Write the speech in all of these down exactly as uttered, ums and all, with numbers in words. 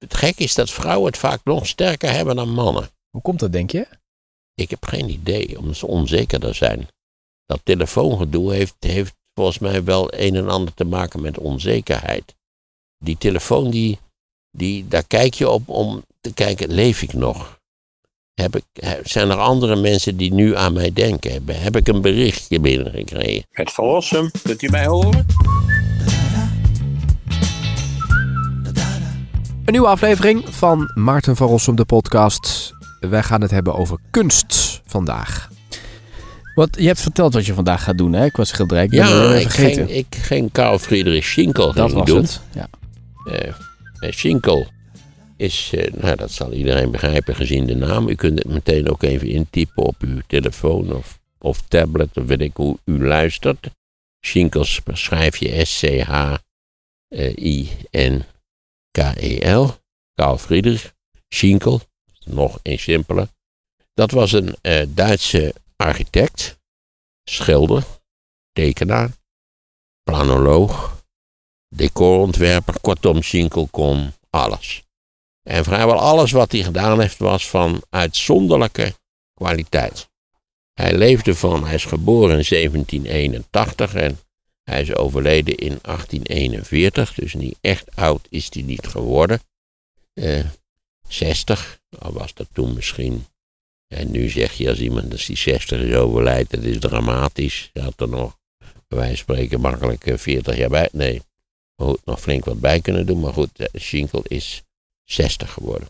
het gek is dat vrouwen het vaak nog sterker hebben dan mannen. Hoe komt dat, denk je? Ik heb geen idee, omdat ze onzekerder zijn. Dat telefoongedoe heeft, heeft volgens mij wel een en ander te maken met onzekerheid. Die telefoon, die, die, daar kijk je op om te kijken, leef ik nog? Heb ik, zijn er andere mensen die nu aan mij denken? Heb, heb ik een berichtje binnengekregen? Het Van Rossum, kunt u mij horen? Een nieuwe aflevering van Maarten van Rossum, de podcast. Wij gaan het hebben over kunst vandaag. Wat, je hebt verteld wat je vandaag gaat doen, hè? Ik was schilderij, ik ben ja, het ik vergeten. ging, ik ging Karl Friedrich Schinkel dat was doen. het, ja. Uh, Schinkel is, uh, nou dat zal iedereen begrijpen gezien de naam. U kunt het meteen ook even intypen op uw telefoon of, of tablet, of weet ik hoe u luistert. Schinkel schrijf je S C H I N K E L. Karl Friedrich Schinkel, nog een simpeler. Dat was een uh, Duitse architect, schilder, tekenaar, planoloog, decorontwerper. Kortom, Schinkel kon alles. En vrijwel alles wat hij gedaan heeft was van uitzonderlijke kwaliteit. Hij leefde van, hij is geboren in zeventien eenentachtig en hij is overleden in achttien eenenveertig. Dus niet echt oud is hij niet geworden. Uh, zestig, al was dat toen misschien. En nu zeg je als iemand als die zestig is overlijdt, dat is dramatisch. Hij had er nog, bij wijze van spreken, makkelijk veertig jaar bij. Nee, goed, nog flink wat bij kunnen doen. Maar goed, Schinkel is zestig geworden.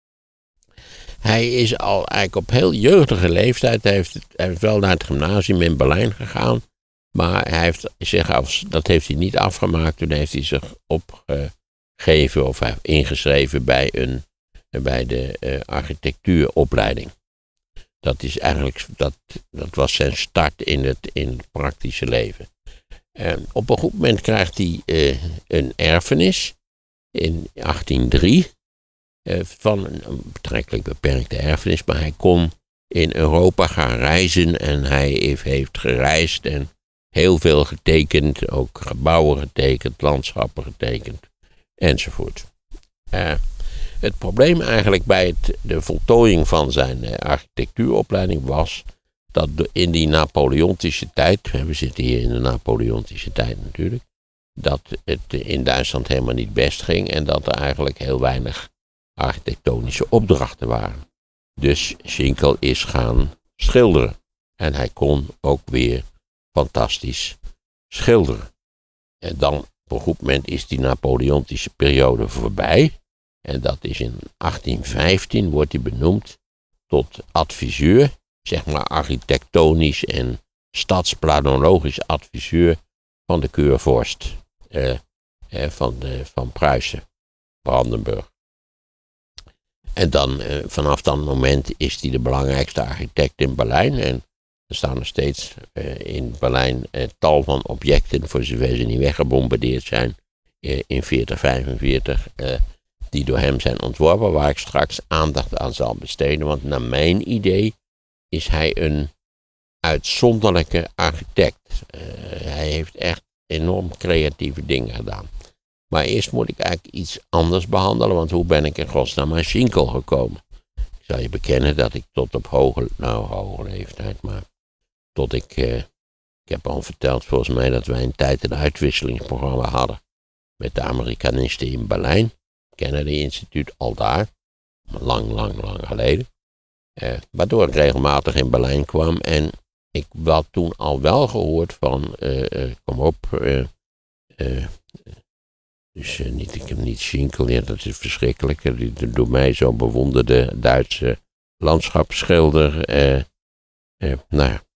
Hij is al eigenlijk op heel jeugdige leeftijd. Hij heeft, hij heeft wel naar het gymnasium in Berlijn gegaan. Maar hij heeft zich als, dat heeft hij niet afgemaakt. Toen heeft hij zich opgegeven of ingeschreven bij, een, bij de uh, architectuuropleiding. Dat, is eigenlijk, dat, dat was zijn start in het, in het praktische leven. Uh, op een goed moment krijgt hij uh, een erfenis in achttien drie. Uh, van een, een betrekkelijk beperkte erfenis. Maar hij kon in Europa gaan reizen en hij heeft, heeft gereisd en heel veel getekend. Ook gebouwen getekend, landschappen getekend enzovoort. Uh, Het probleem eigenlijk bij het, de voltooiing van zijn uh, architectuuropleiding was dat de, in die Napoleontische tijd, we zitten hier in de Napoleontische tijd natuurlijk, dat het in Duitsland helemaal niet best ging en dat er eigenlijk heel weinig architectonische opdrachten waren. Dus Schinkel is gaan schilderen en hij kon ook weer fantastisch schilderen. En dan op een goed moment is die Napoleontische periode voorbij. En dat is in achttien vijftien wordt hij benoemd tot adviseur, zeg maar architectonisch en stadsplanologisch adviseur van de keurvorst eh, eh, van, de, van Pruisen, Brandenburg. En dan eh, vanaf dat moment is hij de belangrijkste architect in Berlijn. En er staan nog steeds eh, in Berlijn eh, tal van objecten, voor zover ze niet weggebombardeerd zijn, eh, in veertig vijfenveertig. Eh, die door hem zijn ontworpen, waar ik straks aandacht aan zal besteden. Want naar mijn idee is hij een uitzonderlijke architect. Uh, hij heeft echt enorm creatieve dingen gedaan. Maar eerst moet ik eigenlijk iets anders behandelen, want hoe ben ik in godsnaam aan Schinkel gekomen? Ik zal je bekennen dat ik tot op hoge, nou hoge leeftijd, maar tot ik, uh, ik heb al verteld volgens mij dat wij een tijd een uitwisselingsprogramma hadden met de Amerikanisten in Berlijn. Kennedy Instituut al daar, lang, lang, lang geleden. Uh, waardoor ik regelmatig in Berlijn kwam en ik had toen al wel gehoord van, uh, uh, kom op, uh, uh, dus uh, niet, ik heb niet Schinkel, ja, dat is verschrikkelijk, die door mij zo bewonderde Duitse landschapsschilder. Uh, uh, nou ja,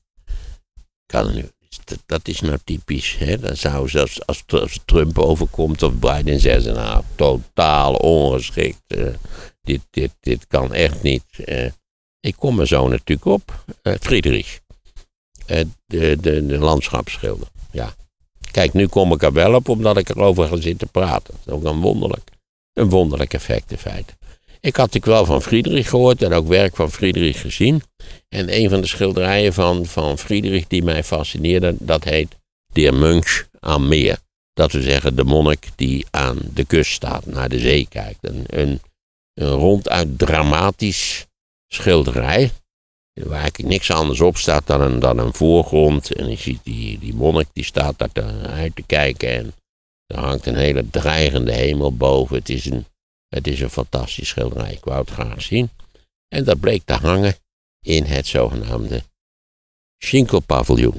kan nu. Dat is nou typisch. Hè? Dan zou zelfs als, als Trump overkomt of Biden zeggen, nou, totaal ongeschikt. Uh, dit, dit, dit kan echt niet. Uh, ik kom er zo natuurlijk op. Uh, Friedrich. Uh, de, de, de landschapsschilder. Ja. Kijk, nu kom ik er wel op omdat ik erover ga zitten praten. Dat is ook een wonderlijk, een wonderlijk effect in feite. Ik had natuurlijk wel van Friedrich gehoord en ook werk van Friedrich gezien. En een van de schilderijen van, van Friedrich die mij fascineerde, dat heet Der Mönch am Meer. Dat we zeggen de monnik die aan de kust staat, naar de zee kijkt. Een, een, een ronduit dramatisch schilderij. Waar eigenlijk niks anders op staat dan een, dan een voorgrond. En je ziet die, die monnik die staat daar te, uit te kijken. En er hangt een hele dreigende hemel boven. Het is een, het is een fantastisch schilderij. Ik wou het graag zien. En dat bleek te hangen in het zogenaamde Schinkelpaviljoen.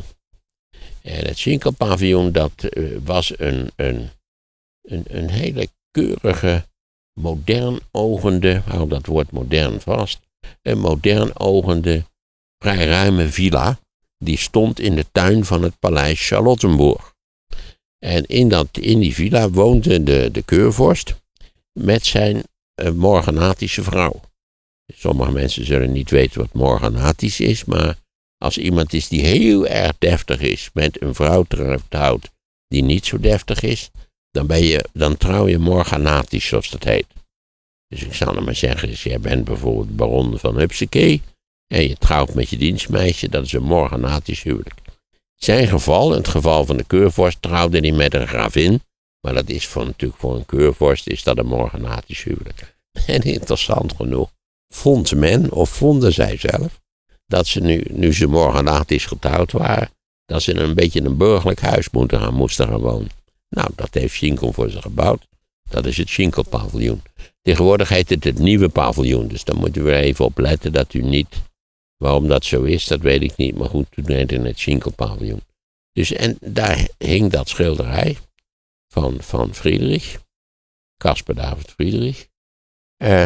En het Schinkelpaviljoen dat uh, was een, een, een, een hele keurige, modern ogende, hou dat woord modern vast, een modern ogende, vrij ruime villa, die stond in de tuin van het paleis Charlottenburg. En in, dat, in die villa woonde de, de keurvorst met zijn uh, morganatische vrouw. Sommige mensen zullen niet weten wat morganatisch is, maar als iemand is die heel erg deftig is met een vrouw trouwt die niet zo deftig is, dan, ben je, dan trouw je morganatisch, zoals dat heet. Dus ik zal er maar zeggen, dus jij bent bijvoorbeeld baron van Hupsakee en je trouwt met je dienstmeisje, dat is een morganatisch huwelijk. Zijn geval, in het geval van de keurvorst, trouwde hij met een gravin, maar dat is voor, natuurlijk voor een keurvorst is dat een morganatisch huwelijk. En interessant genoeg vond men, of vonden zij zelf, dat ze nu, nu ze morganatisch getrouwd waren, dat ze in een beetje een burgerlijk huis moeten gaan, moesten gaan wonen. Nou, dat heeft Schinkel voor ze gebouwd. Dat is het Schinkelpaviljoen. Tegenwoordig heet het het nieuwe paviljoen, dus daar moeten we even op letten dat u niet, waarom dat zo is, dat weet ik niet, maar goed, toen heette het Schinkelpaviljoen. Dus en daar hing dat schilderij van, van Friedrich, Caspar David Friedrich. Uh,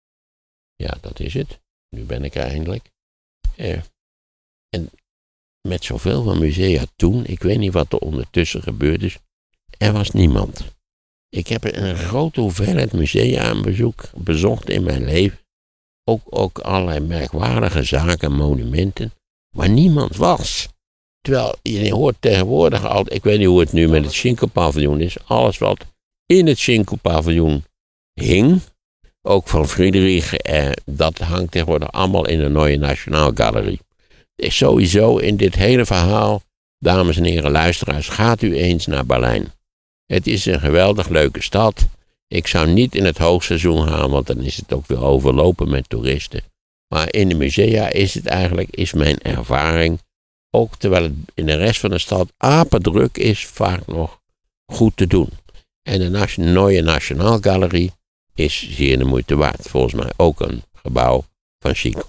ja, dat is het. Nu ben ik er eindelijk. Uh, en met zoveel van musea toen, ik weet niet wat er ondertussen gebeurd is, er was niemand. Ik heb een grote hoeveelheid musea aan bezoek bezocht in mijn leven. Ook, ook allerlei merkwaardige zaken, monumenten, waar niemand was. Terwijl je hoort tegenwoordig al, ik weet niet hoe het nu met het Schinkelpaviljoen is, alles wat in het Schinkelpaviljoen hing, ook van Friedrich, eh, dat hangt tegenwoordig allemaal in de Neue Nationalgalerie. Is sowieso in dit hele verhaal, dames en heren luisteraars, gaat u eens naar Berlijn. Het is een geweldig leuke stad. Ik zou niet in het hoogseizoen gaan, want dan is het ook weer overlopen met toeristen. Maar in de musea is het eigenlijk, is mijn ervaring, ook terwijl het in de rest van de stad apendruk is, vaak nog goed te doen. En de Nation- Neue Nationalgalerie is zeer de moeite waard. Volgens mij ook een gebouw van Schinkel.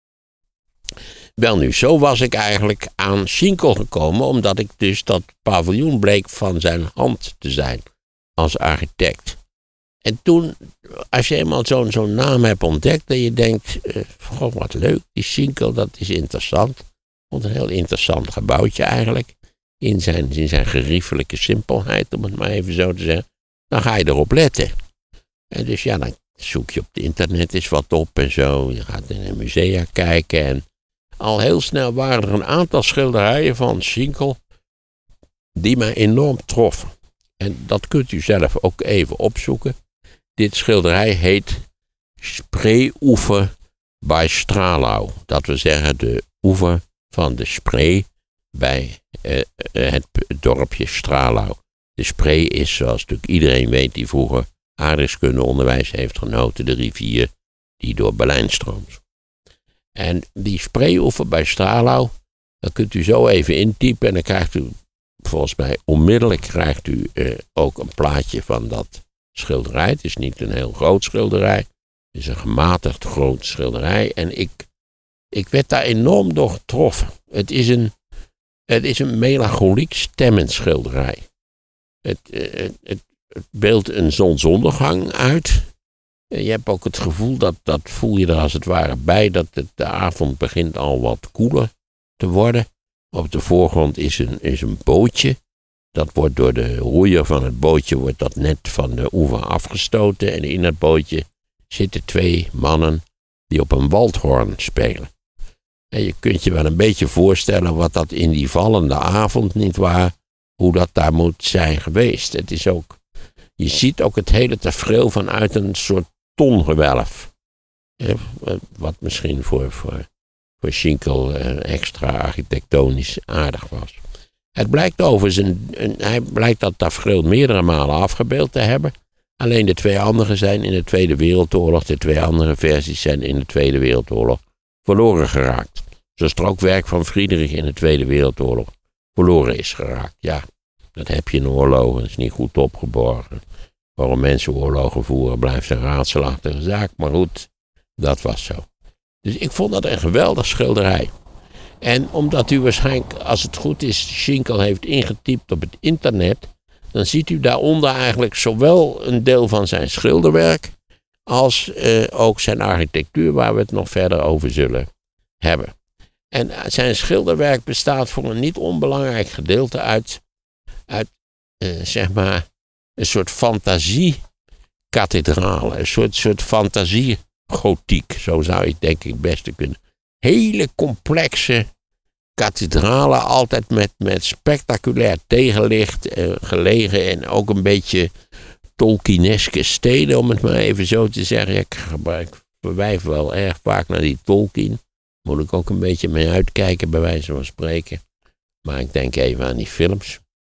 Wel nu, zo was ik eigenlijk aan Schinkel gekomen, omdat ik dus dat paviljoen bleek van zijn hand te zijn als architect. En toen, als je eenmaal zo'n zo'n naam hebt ontdekt, dat je denkt, uh, goh, wat leuk, die Schinkel, dat is interessant. Ik vond een heel interessant gebouwtje eigenlijk, in zijn, in zijn geriefelijke simpelheid, om het maar even zo te zeggen. Dan ga je erop letten. En dus ja, dan zoek je op het internet eens wat op en zo. Je gaat in een musea kijken en al heel snel waren er een aantal schilderijen van Schinkel die mij enorm troffen. En dat kunt u zelf ook even opzoeken. Dit schilderij heet Spreeufer bij Stralau. Dat wil zeggen de oever van de Spree bij uh, het dorpje Stralau. De Spree is, zoals natuurlijk iedereen weet die vroeger aardrijkskundeonderwijs heeft genoten, de rivier die door Berlijn stroomt. En die Spreeufer bij Stralau, dat kunt u zo even intypen en dan krijgt u volgens mij onmiddellijk krijgt u uh, ook een plaatje van dat schilderij. Het is niet een heel groot schilderij, het is een gematigd groot schilderij en ik, ik werd daar enorm door getroffen. Het is een, het is een melancholiek stemmend schilderij. Het, uh, het, het, het beeldt een zonsondergang uit. Je hebt ook het gevoel, dat, dat voel je er als het ware bij, dat het, de avond begint al wat koeler te worden. Op de voorgrond is een, is een bootje. Dat wordt door de roeier van het bootje wordt dat net van de oever afgestoten. En in het bootje zitten twee mannen die op een waldhoorn spelen. En je kunt je wel een beetje voorstellen wat dat in die vallende avond, nietwaar, hoe dat daar moet zijn geweest. Het is ook, je ziet ook het hele tafereel vanuit een soort tongewelf. Wat misschien voor, voor, voor Schinkel extra architectonisch aardig was. Het blijkt overigens, een, een, hij blijkt dat tafereel meerdere malen afgebeeld te hebben. Alleen de twee andere zijn in de Tweede Wereldoorlog, de twee andere versies zijn in de Tweede Wereldoorlog verloren geraakt. Zoals er ook werk van Friedrich in de Tweede Wereldoorlog verloren is geraakt. Ja, dat heb je in oorlogen, dat is niet goed opgeborgen. Waarom mensen oorlogen voeren blijft een raadselachtige zaak, maar goed, dat was zo. Dus ik vond dat een geweldig schilderij. En omdat u waarschijnlijk, als het goed is, Schinkel heeft ingetypt op het internet, dan ziet u daaronder eigenlijk zowel een deel van zijn schilderwerk als uh, ook zijn architectuur, waar we het nog verder over zullen hebben. En zijn schilderwerk bestaat voor een niet onbelangrijk gedeelte uit, uit uh, zeg maar, een soort fantasie-kathedralen, een soort, soort fantasie-gotiek, zo zou je het denk ik het beste kunnen. Hele complexe kathedralen, altijd met, met spectaculair tegenlicht, eh, gelegen en ook een beetje Tolkieneske steden, om het maar even zo te zeggen. Ik gebruik, verwijf wel erg vaak naar die Tolkien. Moet ik ook een beetje mee uitkijken, bij wijze van spreken. Maar ik denk even aan die films.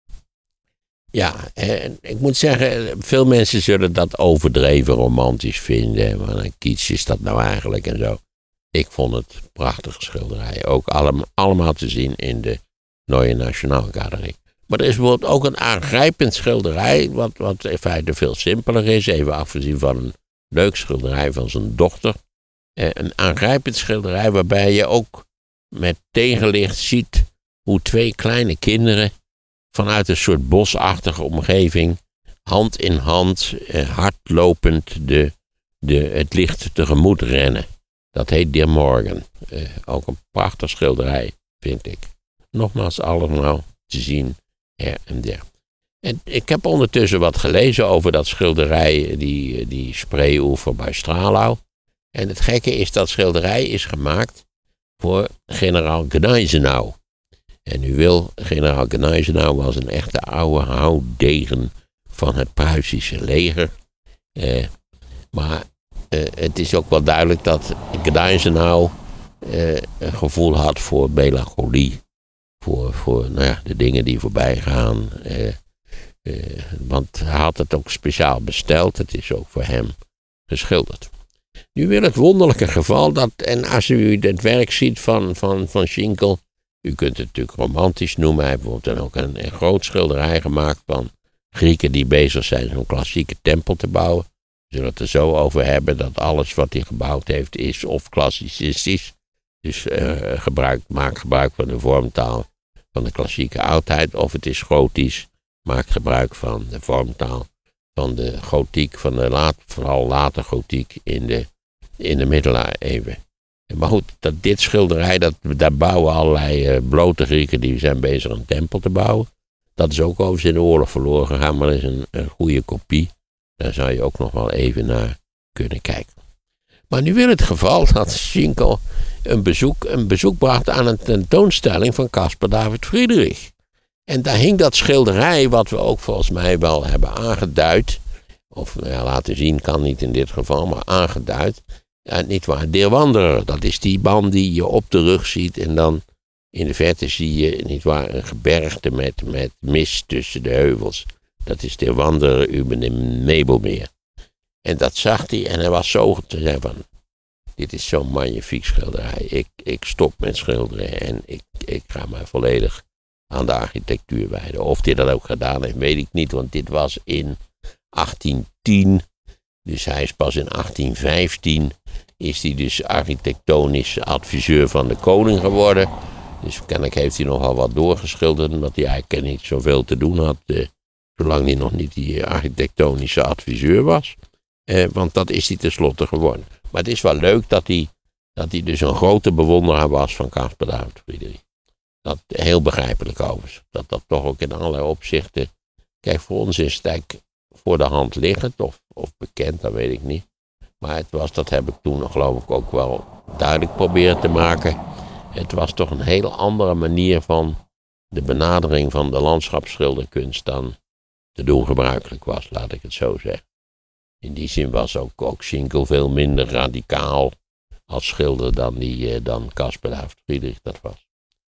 Ja, en ik moet zeggen, veel mensen zullen dat overdreven romantisch vinden. Wat een kitsch is dat nou eigenlijk en zo. Ik vond het prachtige schilderijen. Ook allemaal, allemaal te zien in de Neue Nationalgalerie. Maar er is bijvoorbeeld ook een aangrijpend schilderij, wat, wat in feite veel simpeler is. Even afgezien van een leuk schilderij van zijn dochter. Eh, een aangrijpend schilderij waarbij je ook met tegenlicht ziet hoe twee kleine kinderen vanuit een soort bosachtige omgeving, hand in hand, eh, hardlopend de, de, het licht tegemoet rennen. Dat heet Der Morgen. Uh, ook een prachtig schilderij, vind ik. Nogmaals, allemaal te zien her en der. En ik heb ondertussen wat gelezen over dat schilderij, die, die Spreeuoever bij Stralau. En het gekke is, dat schilderij is gemaakt voor generaal Gneisenau. En u wil, generaal Gneisenau was een echte oude houddegen van het Pruisische leger. Uh, maar Uh, het is ook wel duidelijk dat Gneisenau uh, een gevoel had voor melancholie. Voor, voor nou ja, de dingen die voorbij gaan. Uh, uh, want hij had het ook speciaal besteld. Het is ook voor hem geschilderd. Nu wil het wonderlijke geval dat, en als u het werk ziet van, van, van Schinkel, u kunt het natuurlijk romantisch noemen. Hij heeft bijvoorbeeld dan ook een, een groot schilderij gemaakt van Grieken die bezig zijn zo'n klassieke tempel te bouwen. We zullen het er zo over hebben dat alles wat hij gebouwd heeft is of klassicistisch. Dus uh, gebruik, maakt gebruik van de vormtaal van de klassieke oudheid. Of het is gotisch, maakt gebruik van de vormtaal van de gotiek, van de laat, vooral late gotiek in de, in de middeleeuwen. Maar goed, dat, dit schilderij, dat, daar bouwen allerlei uh, blote Grieken die zijn bezig een tempel te bouwen. Dat is ook overigens in de oorlog verloren gegaan, maar dat is een, een goede kopie. Daar zou je ook nog wel even naar kunnen kijken. Maar nu wil het geval dat Schinkel een bezoek, een bezoek bracht aan een tentoonstelling van Caspar David Friedrich. En daar hing dat schilderij, wat we ook volgens mij wel hebben aangeduid. Of nou ja, laten zien kan niet in dit geval, maar aangeduid. Ja, niet waar, Der Wanderer. Dat is die man die je op de rug ziet en dan in de verte zie je, niet waar, een gebergte met, met mist tussen de heuvels. Dat is Der Wanderer über dem Nebelmeer. En dat zag hij en hij was zo te zeggen van, dit is zo'n magnifiek schilderij. Ik, ik stop met schilderen en ik, ik ga mij volledig aan de architectuur wijden. Of hij dat ook gedaan heeft, weet ik niet, want dit was in achttien tien. Dus hij is pas in achttien vijftien, is hij dus architectonisch adviseur van de koning geworden. Dus kennelijk heeft hij nogal wat doorgeschilderd, omdat hij eigenlijk niet zoveel te doen had, eh, zolang hij nog niet die architectonische adviseur was. Eh, want dat is hij tenslotte geworden. Maar het is wel leuk dat hij, dat hij dus een grote bewonderaar was van Caspar David Friedrich. Dat heel begrijpelijk overigens. Dat dat toch ook in allerlei opzichten. Kijk, voor ons is het eigenlijk voor de hand liggend of, of bekend, dat weet ik niet. Maar het was, dat heb ik toen geloof ik ook wel duidelijk proberen te maken. Het was toch een heel andere manier van de benadering van de landschapsschilderkunst dan te doen gebruikelijk was, laat ik het zo zeggen. In die zin was ook, ook Schinkel veel minder radicaal als schilder dan, die, dan Caspar David Friedrich dat was.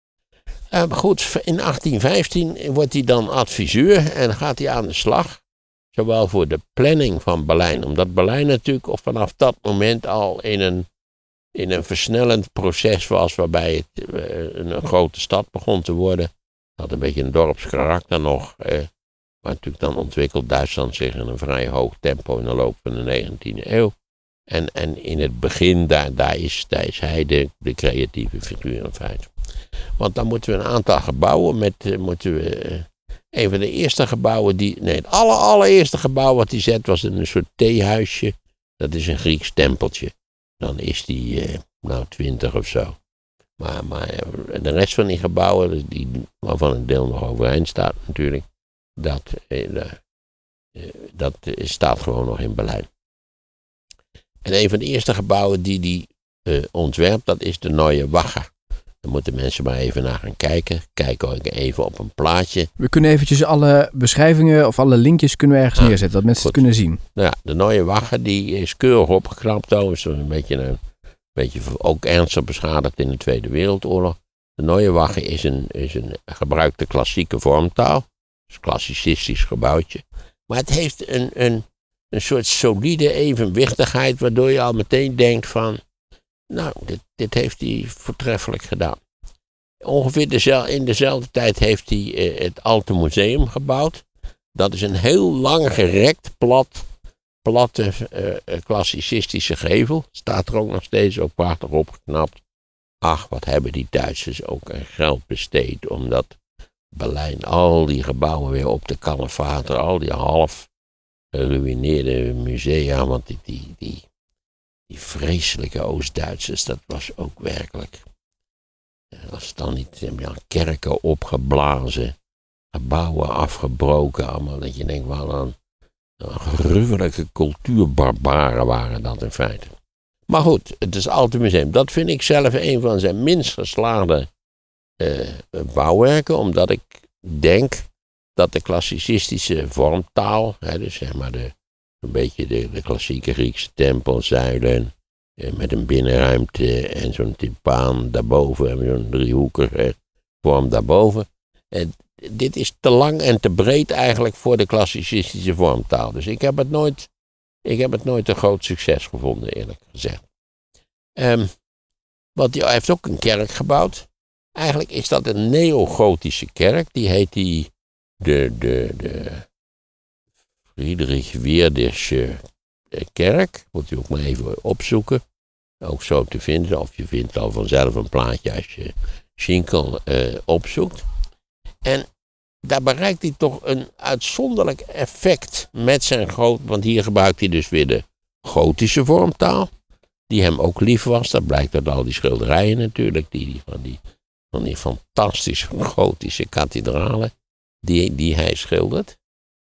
Uh, goed, in achttien vijftien wordt hij dan adviseur en gaat hij aan de slag. Zowel voor de planning van Berlijn, omdat Berlijn natuurlijk of vanaf dat moment al in een, in een versnellend proces was, waarbij het uh, een, een grote stad begon te worden. Het had een beetje een dorpskarakter nog. Uh, maar natuurlijk dan ontwikkelt Duitsland zich in een vrij hoog tempo in de loop van de negentiende eeuw. En, en in het begin, daar, daar, is, daar is hij de, de creatieve figuur in feite. Want dan moeten we een aantal gebouwen met, uh, moeten we, uh, een van de eerste gebouwen die, nee het aller, allereerste gebouw wat hij zet was een soort theehuisje. Dat is een Grieks tempeltje. Dan is die, uh, nou twintig of zo. Maar, maar uh, de rest van die gebouwen, die, waarvan een deel nog overeind staat natuurlijk, dat, uh, uh, dat uh, staat gewoon nog in Berlijn. En een van de eerste gebouwen die hij uh, ontwerpt, dat is de Neue Wache. Daar moeten mensen maar even naar gaan kijken. Kijk ook even op een plaatje. We kunnen eventjes alle beschrijvingen of alle linkjes kunnen we ergens ah, neerzetten, dat mensen goed. Het kunnen zien. Nou ja, de Neue Wache die is keurig opgeknapt. Is een beetje, een beetje ook ernstig beschadigd in de Tweede Wereldoorlog. De Neue Wache is een, is een gebruikte klassieke vormtaal. Het is een klassicistisch gebouwtje. Maar het heeft een, een, een soort solide evenwichtigheid, waardoor je al meteen denkt van, nou, dit, dit heeft hij voortreffelijk gedaan. Ongeveer dezelfde, in dezelfde tijd heeft hij uh, het Alte Museum gebouwd. Dat is een heel lang gerekt, plat, platte, uh, klassicistische gevel. Staat er ook nog steeds, ook prachtig opgeknapt. Ach, wat hebben die Duitsers ook aan geld besteed, omdat Berlijn al die gebouwen weer op de Kallevater, al die half geruïneerde musea, want die, die, die, die vreselijke Oost-Duitsers, dat was ook werkelijk. Als het dan niet, ja, kerken opgeblazen, gebouwen afgebroken, allemaal dat je denkt, wat een, een gruwelijke cultuurbarbaren waren dat in feite. Maar goed, het is Alte Museum. Dat vind ik zelf een van zijn minst geslaagde uh, bouwwerken, omdat ik denk dat de klassicistische vormtaal, hè, dus zeg maar de, een beetje de, de klassieke Griekse tempelzuilen, eh, met een binnenruimte en zo'n timpaan daarboven en zo'n driehoekige vorm daarboven. En dit is te lang en te breed eigenlijk voor de klassicistische vormtaal. Dus ik heb het nooit, ik heb het nooit een groot succes gevonden, eerlijk gezegd. Um, want hij heeft ook een kerk gebouwd. Eigenlijk is dat een neogotische kerk. Die heet die de, de, de Friedrich Weerdische kerk. Moet u ook maar even opzoeken. Ook zo te vinden. Of je vindt al vanzelf een plaatje als je Schinkel uh, opzoekt. En daar bereikt hij toch een uitzonderlijk effect met zijn groot. Want hier gebruikt hij dus weer de gotische vormtaal. Die hem ook lief was. Dat blijkt uit al die schilderijen natuurlijk. Die, die, van, die, van die fantastische gotische kathedralen. Die, die hij schildert.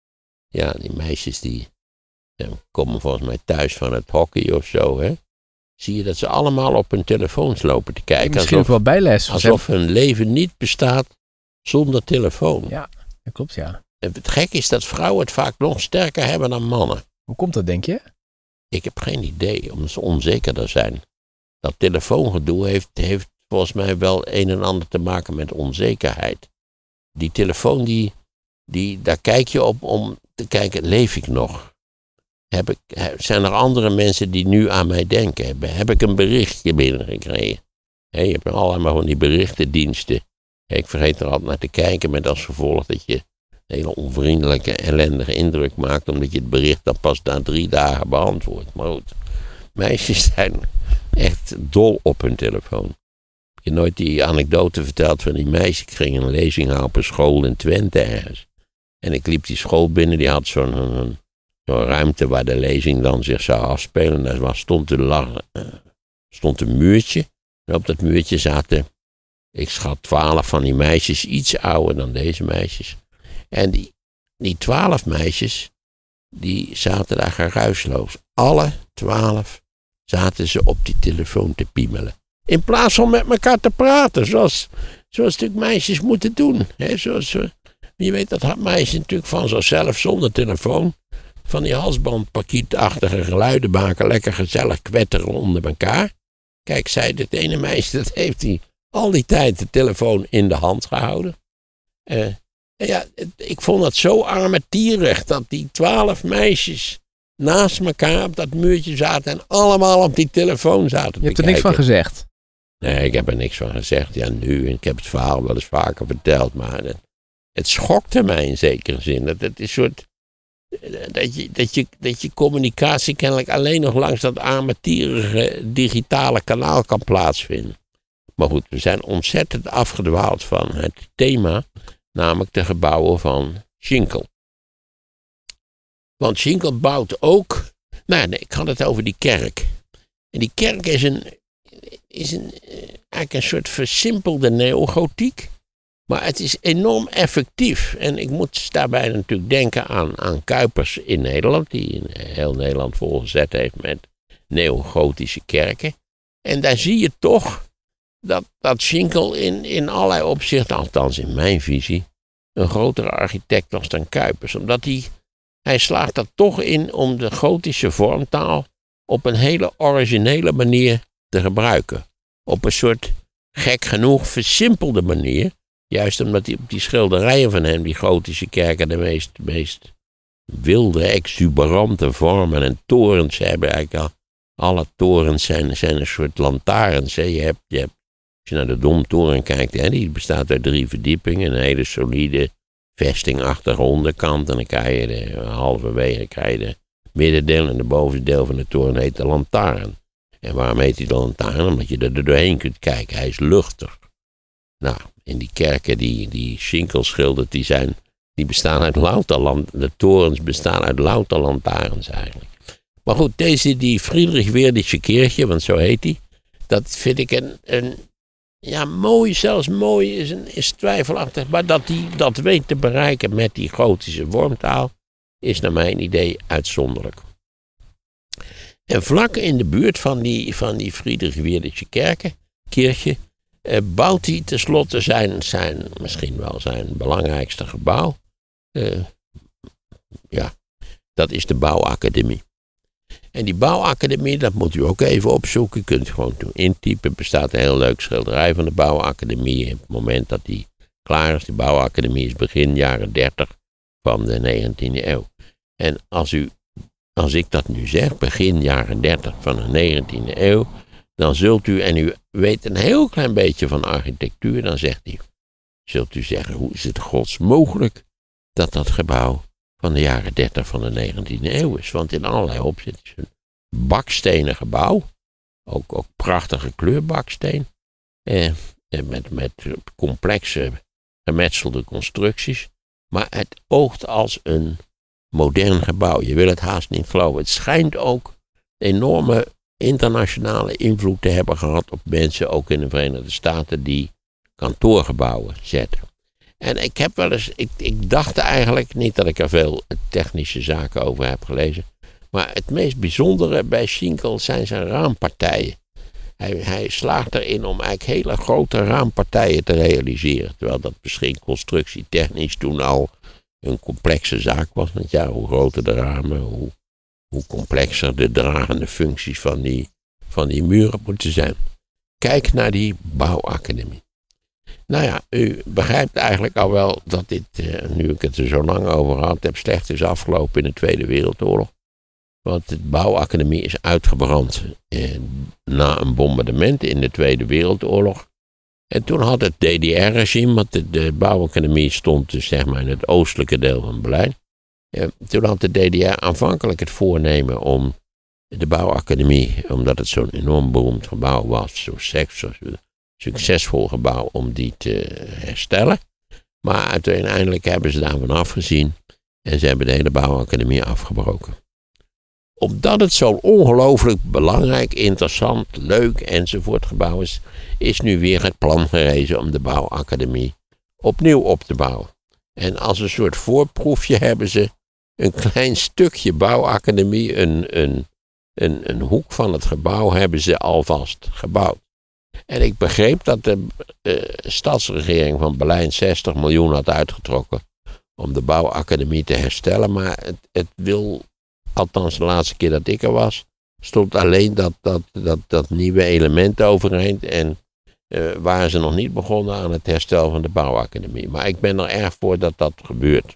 Ja, die meisjes die ja, komen volgens mij thuis van het hockey of zo. Hè? Zie je dat ze allemaal op hun telefoons lopen te kijken. Misschien alsof, ook wel bijles. Alsof hun leven niet bestaat zonder telefoon. Ja, dat klopt, ja. En het gek is dat vrouwen het vaak nog sterker hebben dan mannen. Hoe komt dat, denk je? Ik heb geen idee, omdat ze onzekerder zijn. Dat telefoongedoe heeft, heeft volgens mij wel een en ander te maken met onzekerheid. Die telefoon, die, die, daar kijk je op om te kijken, leef ik nog? Heb ik, zijn er andere mensen die nu aan mij denken? Heb, heb ik een berichtje binnengekregen? He, je hebt allemaal van die berichtendiensten. He, ik vergeet er altijd naar te kijken met als gevolg dat je een hele onvriendelijke, ellendige indruk maakt, omdat je het bericht dan pas na drie dagen beantwoordt. Maar goed, meisjes zijn echt dol op hun telefoon. Ik heb nooit die anekdote verteld van die meisje. Ik ging een lezing houden op een school in Twente ergens. En ik liep die school binnen, die had zo'n een, zo'n ruimte waar de lezing dan zich zou afspelen. Daar was, stond, een lang, uh, stond een muurtje. En op dat muurtje zaten, ik schat twaalf van die meisjes, iets ouder dan deze meisjes. En die, die twaalf meisjes, die zaten daar geruisloos. Alle twaalf zaten ze op die telefoon te piemelen. In plaats van met elkaar te praten, zoals, zoals natuurlijk meisjes moeten doen. He, zoals, je weet, dat had meisjes natuurlijk van zichzelf zonder telefoon. Van die halsbandpakietachtige geluiden maken, lekker gezellig kwetteren onder elkaar. Kijk, zei het ene meisje, dat heeft die al die tijd de telefoon in de hand gehouden. Uh, ja, ik vond dat zo armetierig dat die twaalf meisjes naast elkaar op dat muurtje zaten en allemaal op die telefoon zaten te Je hebt er kijken. niks van gezegd? Nee, ik heb er niks van gezegd. Ja, nu, ik heb het verhaal wel eens vaker verteld, maar het, het schokte mij in zekere zin. Dat het is een soort, dat je, dat, je, dat je communicatie kennelijk alleen nog langs dat armetierige digitale kanaal kan plaatsvinden. Maar goed, we zijn ontzettend afgedwaald van het thema, namelijk de gebouwen van Schinkel. Want Schinkel bouwt ook, nou nee, ik had het over die kerk. En die kerk is een, is een, eigenlijk een soort versimpelde neogotiek. Maar het is enorm effectief. En ik moet daarbij natuurlijk denken aan, aan Cuypers in Nederland, die in heel Nederland volgezet heeft met neogotische kerken. En daar zie je toch dat, dat Schinkel in, in allerlei opzichten, althans in mijn visie, een grotere architect was dan Cuypers. Omdat hij, hij slaagt er toch in om de gotische vormtaal op een hele originele manier te gebruiken. Op een soort, gek genoeg, versimpelde manier. Juist omdat hij op die schilderijen van hem, die gotische kerken, de meest, meest wilde, exuberante vormen en torens hebben. Eigenlijk al, alle torens zijn, zijn een soort lantaarns. Hè. Je hebt, je hebt, als je naar de Domtoren kijkt, hè, die bestaat uit drie verdiepingen. Een hele solide vesting achter de onderkant. En dan krijg je de, halverwege krijg je de middendeel en de bovenste deel van de toren heet de lantaarn. En waarom heet hij de lantaarn? Omdat je er doorheen kunt kijken. Hij is luchtig. Nou, in die kerken die, die Schinkel schildert, die, zijn, die bestaan uit louter land, de torens bestaan uit louter lantaarns eigenlijk. Maar goed, deze, die Friedrich Werdische Kirche, want zo heet die, dat vind ik een, een ja, mooi, zelfs mooi is, een, is twijfelachtig, maar dat die dat weet te bereiken met die gotische vormtaal, is naar mijn idee uitzonderlijk. En vlak in de buurt van die, van die Friedrich Werdische kerken, Kirche, Uh, bouwt hij tenslotte zijn, zijn, misschien wel zijn belangrijkste gebouw. Uh, ja, dat is de bouwacademie. En die bouwacademie, dat moet u ook even opzoeken. U kunt gewoon intypen. Er bestaat een heel leuk schilderij van de bouwacademie. Op het moment dat die klaar is, de bouwacademie is begin jaren dertig van de negentiende eeuw. En als, u, als ik dat nu zeg, begin jaren dertig van de negentiende eeuw, dan zult u, en u weet een heel klein beetje van architectuur, dan zegt u, zult u zeggen, hoe is het gods mogelijk dat dat gebouw van de jaren dertig van de negentiende eeuw is? Want in allerlei opzichten is het een bakstenen gebouw, ook, ook prachtige kleurbaksteen, eh, met, met complexe gemetselde constructies, maar het oogt als een modern gebouw. Je wil het haast niet geloven. Het schijnt ook enorme internationale invloed te hebben gehad op mensen, ook in de Verenigde Staten, die kantoorgebouwen zetten. En ik heb wel eens, ik, ik dacht eigenlijk, niet dat ik er veel technische zaken over heb gelezen, maar het meest bijzondere bij Schinkel zijn zijn raampartijen. Hij, hij slaagt erin om eigenlijk hele grote raampartijen te realiseren, terwijl dat misschien constructietechnisch toen al een complexe zaak was. Want ja, hoe groter de ramen, hoe Hoe complexer de dragende functies van die, van die muren moeten zijn. Kijk naar die bouwacademie. Nou ja, u begrijpt eigenlijk al wel dat dit, eh, nu ik het er zo lang over gehad heb, slecht is afgelopen in de Tweede Wereldoorlog. Want de bouwacademie is uitgebrand eh, na een bombardement in de Tweede Wereldoorlog. En toen had het D D R-regime, want de, de bouwacademie stond dus zeg maar in het oostelijke deel van Berlijn. Ja, toen had de D D R aanvankelijk het voornemen om de bouwacademie, omdat het zo'n enorm beroemd gebouw was, zo'n zo succesvol gebouw, om die te herstellen. Maar uiteindelijk hebben ze daarvan afgezien en ze hebben de hele bouwacademie afgebroken. Omdat het zo'n ongelooflijk belangrijk, interessant, leuk enzovoort gebouw is, is nu weer het plan gerezen om de bouwacademie opnieuw op te bouwen. En als een soort voorproefje hebben ze een klein stukje bouwacademie, een, een, een, een hoek van het gebouw hebben ze alvast gebouwd. En ik begreep dat de uh, stadsregering van Berlijn zestig miljoen had uitgetrokken om de bouwacademie te herstellen. Maar het, het wil, althans de laatste keer dat ik er was, stond alleen dat, dat, dat, dat nieuwe element overeind. En uh, waren ze nog niet begonnen aan het herstel van de bouwacademie. Maar ik ben er erg voor dat dat gebeurt.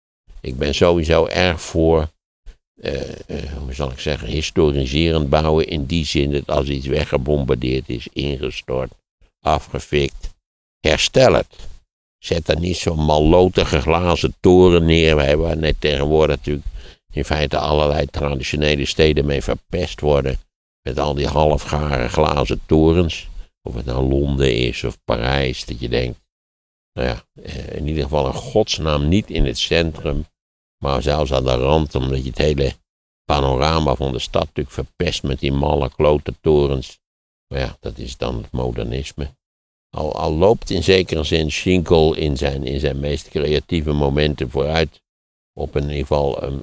Ik ben sowieso erg voor, uh, uh, hoe zal ik zeggen, historiserend bouwen in die zin dat als iets weggebombardeerd is, ingestort, afgefikt, herstel het. Zet er niet zo'n mallotige glazen toren neer, waar net tegenwoordig natuurlijk in feite allerlei traditionele steden mee verpest worden. Met al die halfgare glazen torens. Of het nou Londen is of Parijs, dat je denkt, nou ja, in ieder geval in godsnaam niet in het centrum, maar zelfs aan de rand, omdat je het hele panorama van de stad natuurlijk verpest met die malle klote torens. Maar ja, dat is dan het modernisme. Al, al loopt in zekere zin Schinkel in zijn, in zijn meest creatieve momenten vooruit op in ieder geval, um,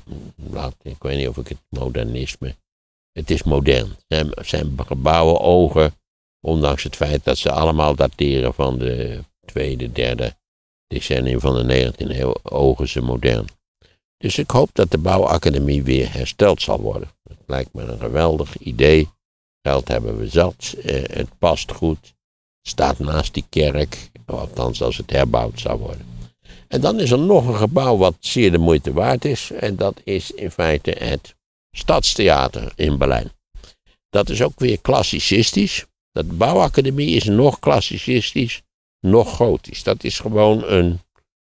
laat, ik weet niet of ik het modernisme, het is modern. Zijn, zijn gebouwen ogen, ondanks het feit dat ze allemaal dateren van de tweede, derde decennium van de negentiende eeuw, ogen ze modern. Dus ik hoop dat de bouwacademie weer hersteld zal worden. Het lijkt me een geweldig idee. Geld hebben we zat, eh, het past goed. Staat naast die kerk, althans als het herbouwd zou worden. En dan is er nog een gebouw wat zeer de moeite waard is. En dat is in feite het Stadstheater in Berlijn. Dat is ook weer klassicistisch. De bouwacademie is nog klassicistisch, nog gotisch. Dat is gewoon een,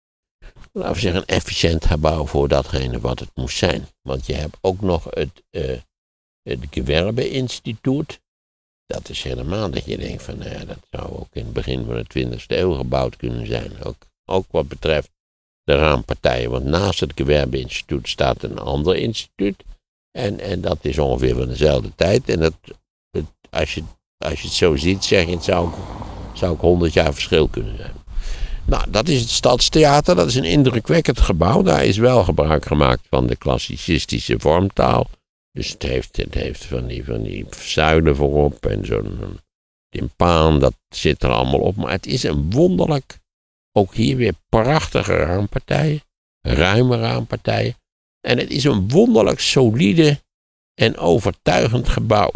laten we zeggen, een efficiënt gebouw voor datgene wat het moest zijn. Want je hebt ook nog het, uh, het Gewerbe-instituut. Dat is helemaal dat je denkt van, nou ja, dat zou ook in het begin van de twintigste eeuw gebouwd kunnen zijn. Ook, ook wat betreft de raampartijen. Want naast het Gewerbe-instituut staat een ander instituut. En, en dat is ongeveer van dezelfde tijd. En dat, het, als, je, als je het zo ziet, zeg je, het zou, zou ook honderd jaar verschil kunnen zijn. Nou, dat is het Stadstheater. Dat is een indrukwekkend gebouw. Daar is wel gebruik gemaakt van de klassicistische vormtaal. Dus het heeft, het heeft van die, van die zuilen voorop en zo'n timpaan, dat zit er allemaal op. Maar het is een wonderlijk, ook hier weer prachtige raampartijen, ruime raampartijen. En het is een wonderlijk solide en overtuigend gebouw.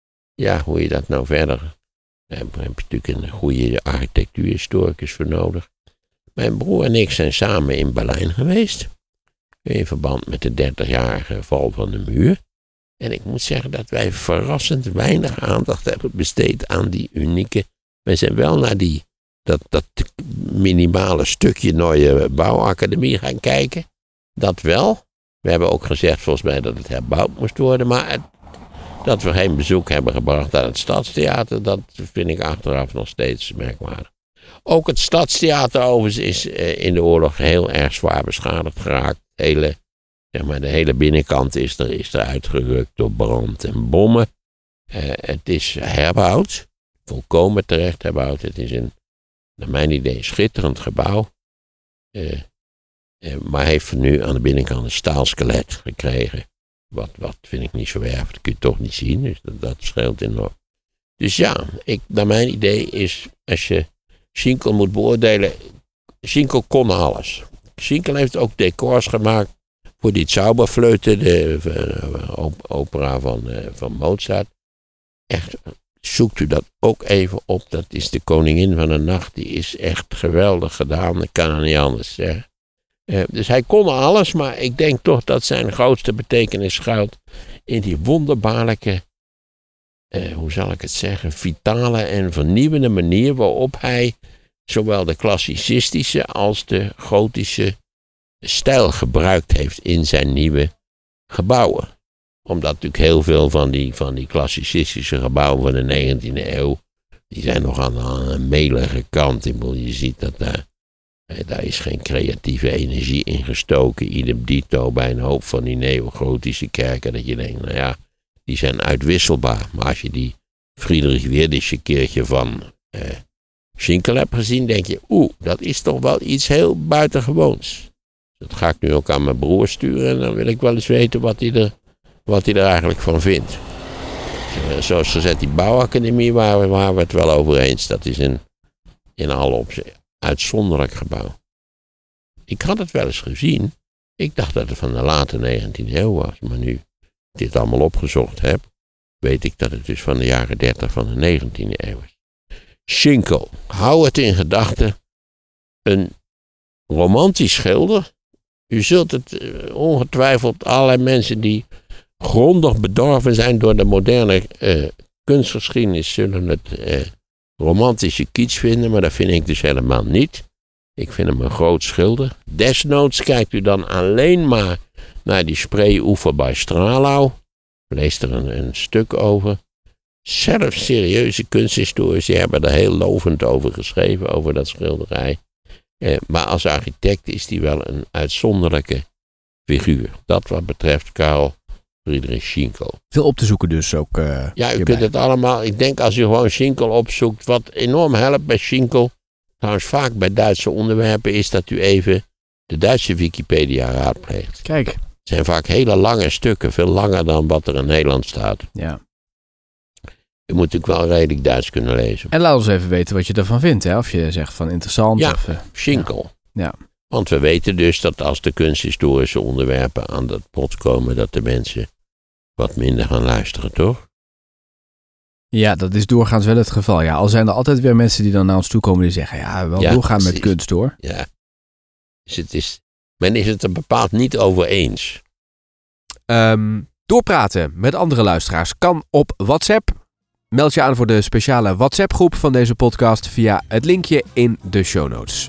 Ja, hoe je dat nou verder, daar heb je natuurlijk een goede architectuurhistoricus voor nodig. Mijn broer en ik zijn samen in Berlijn geweest, in verband met de dertigjarige val van de muur. En ik moet zeggen dat wij verrassend weinig aandacht hebben besteed aan die unieke. Wij zijn wel naar die, dat, dat minimale stukje nieuwe bouwacademie gaan kijken. Dat wel. We hebben ook gezegd volgens mij dat het herbouwd moest worden. Maar het, dat we geen bezoek hebben gebracht aan het Stadstheater, dat vind ik achteraf nog steeds merkwaardig. Ook het Stadstheater overigens is eh, in de oorlog heel erg zwaar beschadigd geraakt. Hele... Zeg maar, de hele binnenkant is er, is er uitgerukt door brand en bommen. Uh, het is herbouwd, volkomen terecht herbouwd. Het is een, naar mijn idee, een schitterend gebouw. Uh, uh, maar heeft nu aan de binnenkant een staalskelet gekregen. Wat, wat vind ik niet zo erg, dat kun je toch niet zien. Dus dat, dat scheelt enorm. Dus ja, ik, naar mijn idee is, als je Schinkel moet beoordelen, Schinkel kon alles. Schinkel heeft ook decors gemaakt voor die Zauberflöte, de uh, opera van, uh, van Mozart. Echt, zoekt u dat ook even op. Dat is de Koningin van de Nacht. Die is echt geweldig gedaan. Ik kan het niet anders zeggen. Uh, dus hij kon alles, maar ik denk toch dat zijn grootste betekenis schuilt in die wonderbaarlijke, uh, hoe zal ik het zeggen, vitale en vernieuwende manier waarop hij zowel de klassicistische als de gotische stijl gebruikt heeft in zijn nieuwe gebouwen. Omdat natuurlijk heel veel van die, van die klassicistische gebouwen van de negentiende eeuw, die zijn nog aan, aan een melige kant. Ik bedoel, je ziet dat daar, daar is geen creatieve energie in gestoken. Idem dito bij een hoop van die neogotische kerken. Dat je denkt, nou ja, die zijn uitwisselbaar. Maar als je die Friedrich Wirdische kerkje van eh, Schinkel hebt gezien, denk je, oeh, dat is toch wel iets heel buitengewoons. Dat ga ik nu ook aan mijn broer sturen en dan wil ik wel eens weten wat hij er, wat hij er eigenlijk van vindt. Zoals gezegd, die bouwacademie waar, waar we het wel over eens. Dat is in, in alle opzichten uitzonderlijk gebouw. Ik had het wel eens gezien. Ik dacht dat het van de late negentiende eeuw was. Maar nu ik dit allemaal opgezocht heb, weet ik dat het dus van de jaren dertig van de negentiende eeuw is. Schinkel. Hou het in gedachten. Een romantisch schilder. U zult het uh, ongetwijfeld allerlei mensen die grondig bedorven zijn door de moderne uh, kunstgeschiedenis zullen het uh, romantische kitsch vinden, maar dat vind ik dus helemaal niet. Ik vind hem een groot schilder. Desnoods kijkt u dan alleen maar naar die Spreeoever bij Stralau. Leest er een, een stuk over. Zelfs serieuze kunsthistorici hebben er heel lovend over geschreven, over dat schilderij. Eh, maar als architect is hij wel een uitzonderlijke figuur. Dat wat betreft Karl Friedrich Schinkel. Veel op te zoeken dus ook. Uh, ja, u hierbij. kunt het allemaal. Ik denk als u gewoon Schinkel opzoekt. Wat enorm helpt bij Schinkel. Trouwens vaak bij Duitse onderwerpen. Is dat u even de Duitse Wikipedia raadpleegt. Kijk. Het zijn vaak hele lange stukken. Veel langer dan wat er in Nederland staat. Ja. U moet natuurlijk wel redelijk Duits kunnen lezen. En laat ons even weten wat je ervan vindt. Hè? Of je zegt van interessant. Ja, of, uh, Schinkel. Ja. ja. Want we weten dus dat als de kunsthistorische onderwerpen aan dat pot komen, dat de mensen wat minder gaan luisteren, toch? Ja, dat is doorgaans wel het geval. Ja, al zijn er altijd weer mensen die dan naar ons toe komen die zeggen, ja, wel ja, doorgaan precies. met kunst hoor. Ja. Dus het is, men is het er bepaald niet over eens. Um, doorpraten met andere luisteraars kan op WhatsApp. Meld je aan voor de speciale WhatsApp-groep van deze podcast via het linkje in de show notes.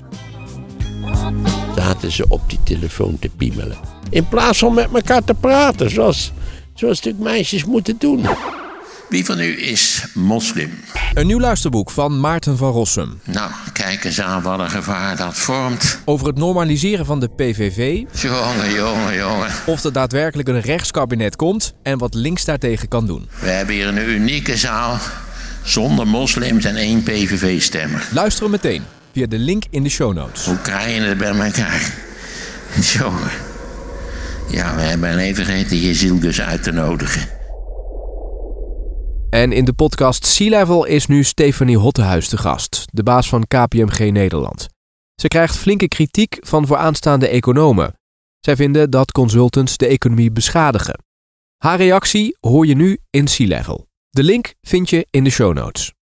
Zaten ze op die telefoon te piemelen. In plaats van met elkaar te praten, zoals, zoals natuurlijk meisjes moeten doen. Wie van u is moslim? Een nieuw luisterboek van Maarten van Rossum. Nou, kijk eens aan wat een gevaar dat vormt. Over het normaliseren van de P V V. Jongen, jongen, jongen. Of er daadwerkelijk een rechtskabinet komt en wat links daartegen kan doen. We hebben hier een unieke zaal. Zonder moslims en één P V V-stemmer. Luister meteen via de link in de show notes. Hoe krijg je het bij elkaar? Jongen. Ja, we hebben even vergeten je ziel dus uit te nodigen. En in de podcast Sea Level is nu Stefanie Hottehuis te gast, de baas van K P M G Nederland. Ze krijgt flinke kritiek van vooraanstaande economen. Zij vinden dat consultants de economie beschadigen. Haar reactie hoor je nu in Sea Level. De link vind je in de show notes.